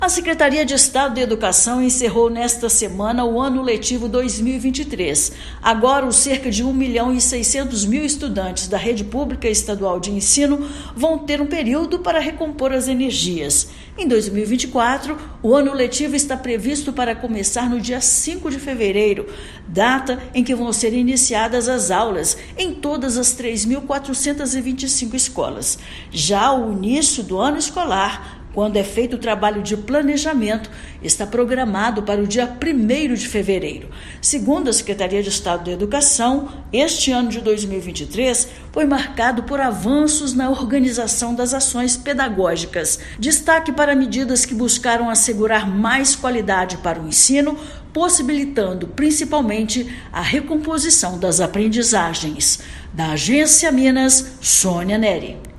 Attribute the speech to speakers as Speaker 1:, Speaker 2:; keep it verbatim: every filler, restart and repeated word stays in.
Speaker 1: A Secretaria de Estado de Educação encerrou nesta semana o ano letivo dois mil e vinte e três. Agora, os cerca de um milhão e seiscentos mil estudantes da rede pública estadual de ensino vão ter um período para recompor as energias. Em dois mil e vinte e quatro, o ano letivo está previsto para começar no dia cinco de fevereiro, data em que vão ser iniciadas as aulas em todas as três mil quatrocentas e vinte e cinco escolas. Já o início do ano escolar, quando é feito o trabalho de planejamento, está programado para o dia primeiro de fevereiro. Segundo a Secretaria de Estado de Educação, este ano de dois mil e vinte e três foi marcado por avanços na organização das ações pedagógicas. Destaque para medidas que buscaram assegurar mais qualidade para o ensino, possibilitando principalmente a recomposição das aprendizagens. Da Agência Minas, Sônia Neri.